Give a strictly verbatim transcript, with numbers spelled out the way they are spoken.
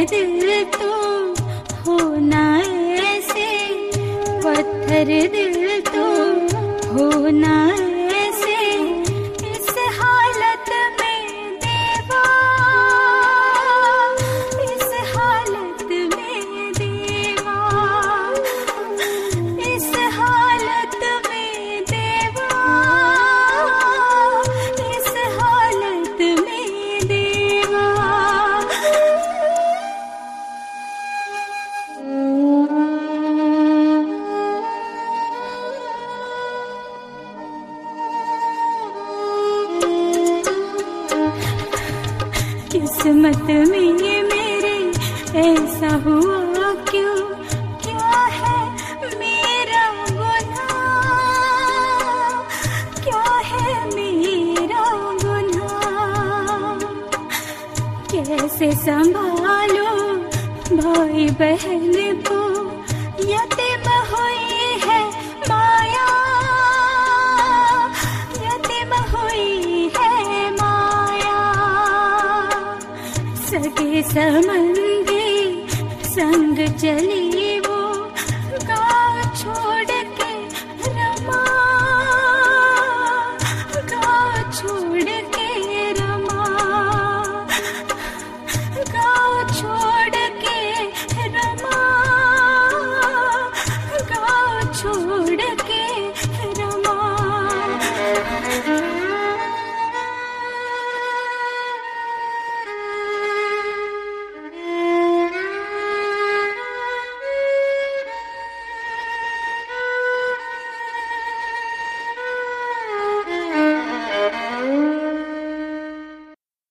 दिल तो होना ऐसे, पत्थर दिल तो होना ऐसे, इस हालत में देवा, इस हालत में देवा, इस हालत में देवा, इस हालत में देवा। किस्मत में मेरे ऐसा हुआ क्यों, क्या है मेरा गुनाह, क्या है मेरा गुनाह। कैसे संभालो भाई बहन को, यतीम हुई है माया, यतीम हुई है माया। सगे संबंधी संग चली